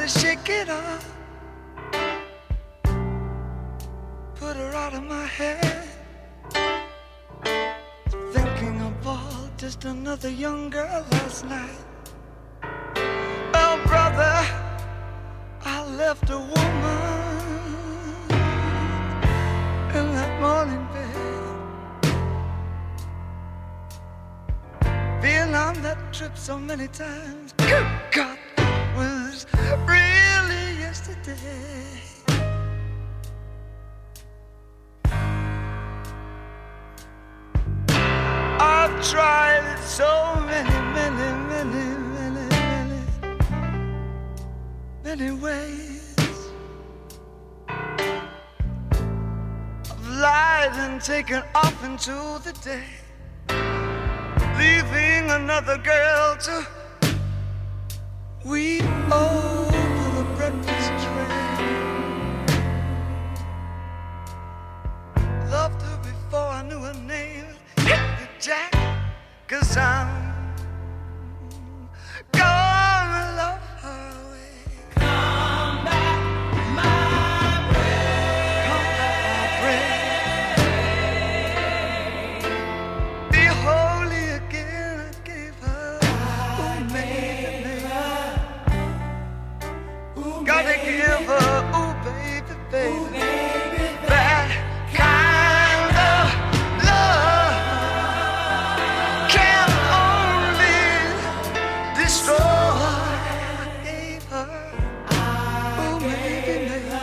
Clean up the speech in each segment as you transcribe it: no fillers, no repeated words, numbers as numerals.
shake it off, put her out of my head, thinking about just another young girl last night. Oh brother, I left a woman in that morning bed. Been on that trip so many times, good God, was really yesterday. I've tried it so many ways. I've lied and taken off into the day, leaving another girl to weep over the breakfast tray. Loved her before I knew her name. Hit the jack, 'cause I'm gonna love her away. Come back, my way. Come back, my way. Be holy again, I gave her. Ooh, baby. Gotta give her, ooh, baby, baby. That kind of love can only destroy what I gave her. Ooh, baby, baby.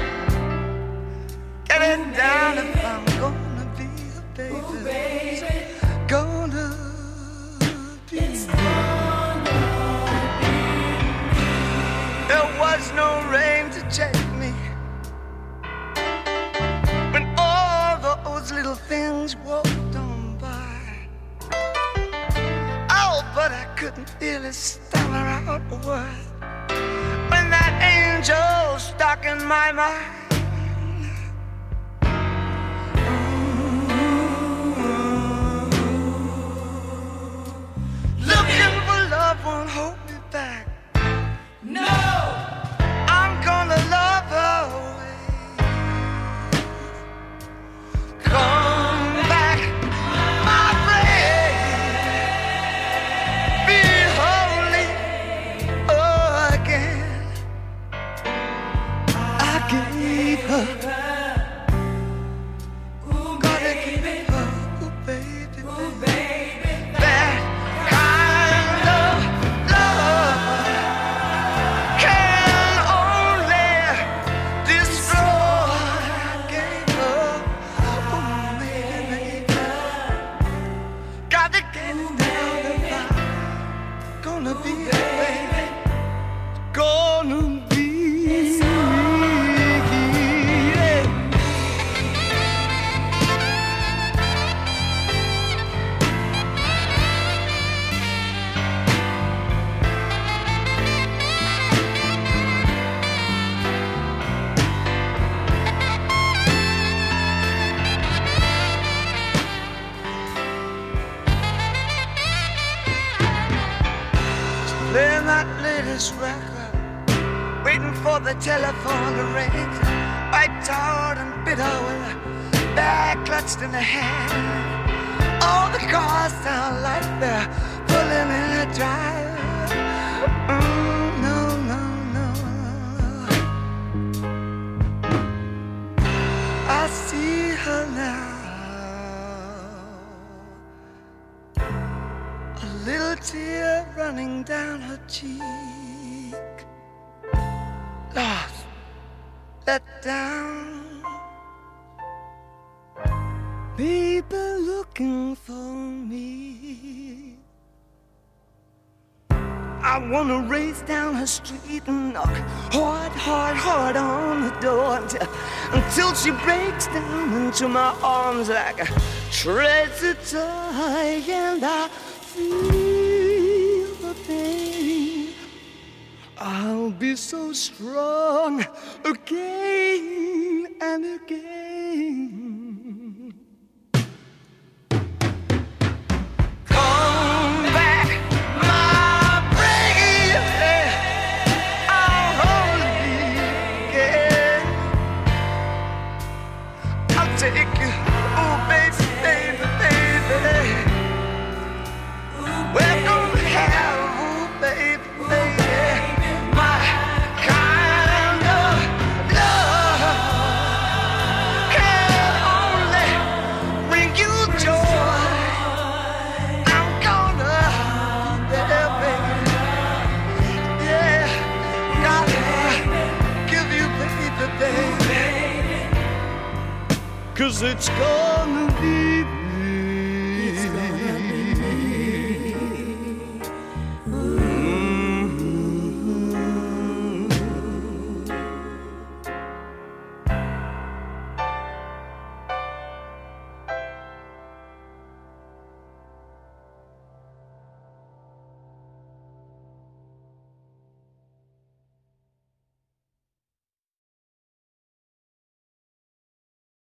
Get it down if I'm gonna be a baby. Gonna be. There was no rain to check me when all those little things walked on by. Oh, but I couldn't really stammer out a word when that angel stuck in my mind. Looking for love won't hold me back. No, I'm gonna love her away. Come back, my friend. Be holy again. I gave her. Gotta give her, ooh, baby, baby. That kind of love can only destroy what I gave her. Ooh, baby, gotta get it down if I'm gonna be a baby. Gonna be. Yeah. Playing that latest record, waiting for the telephone to ring. Wiped out and bitter with a bag clutched in the hand. All the cars sound like they're pulling in a drive. No, no, no. I see her now. A little tear running down her cheek. Lost, let down. Baby looking for me. I wanna race down her street and knock hard, hard, hard on the door until she breaks down into my arms like a treasure toy, and I feel the pain. I'll be so strong again and again. Come back, my baby. I'll take you, oh baby, baby, baby. We're gonna have, oh baby, baby, my kind of love can only bring you joy. I'm gonna, yeah, baby, yeah, gotta give you, baby, baby. 'Cause it's gonna be